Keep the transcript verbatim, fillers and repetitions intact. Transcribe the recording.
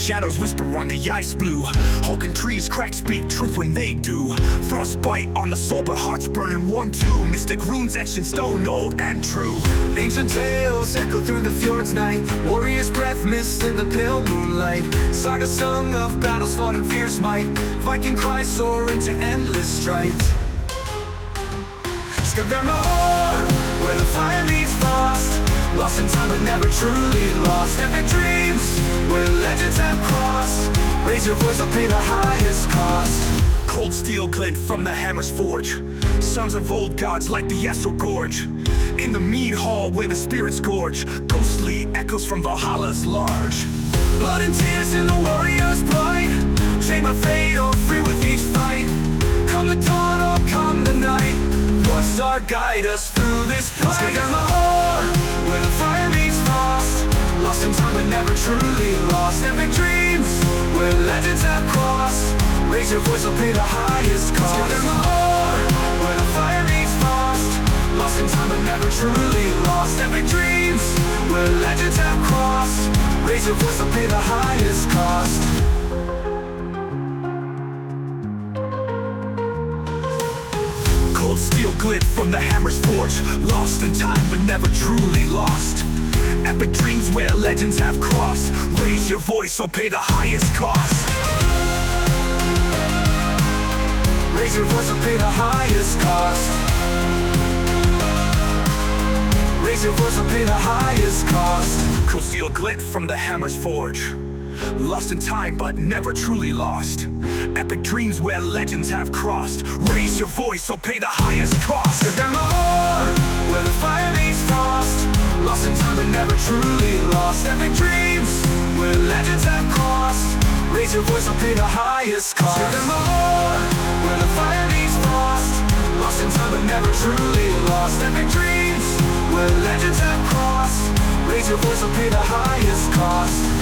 shadows whisper on the ice blue. Hulking trees crack speak truth when they do. Frostbite on the soul but hearts burning warm too. Mystic runes etched in stone old and true. Ancient tales echo through the fjord's night. Warrior's breath mist in the pale moonlight. Saga sung of battles fought in fierce might. Viking cries soar into endless strife. Skavemar, where the fire meets frost. Lost in time but never truly lost. Epic dreams, where legends have crossed. Raise your voice, I'll pay the highest cost. Cold steel glint from the hammer's forge. Sons of old gods like the Yssel Gorge. In the mead hall where the spirits gorge. Ghostly echoes from Valhalla's large. Blood and tears in the warrior's plight. Shame of fate or free with each fight. Come the dawn or come the night. North Star guide us through this fight. Skavemar, where the fire meets frost. Lost in time but never truly lost. Epic dreams, where legends have crossed. Raise your voice, I'll pay the highest cost. Skavemar, where the fire meets frost. Lost in time but never truly lost. Epic dreams, where legends have crossed. Raise your voice, I'll pay the highest cost. Cold steel glint from the hammer's forge. Lost in time but never truly lost. Epic dreams where legends have crossed. Raise your voice or pay the highest cost. Raise your voice or pay the highest cost. Raise your voice or pay the highest cost. Cold steel glint from the hammer's forge. Lost in time but never truly lost. Epic dreams where legends have crossed. Raise your voice or pay the highest cost. Skavemar, where the fire meets frost. Lost in time but never truly lost. Epic dreams where legends have crossed. Raise your voice or pay the highest cost. Skavemar, where the fire meets frost. Lost in time but never truly lost. Epic dreams where legends have crossed. Raise your voice or pay the highest cost.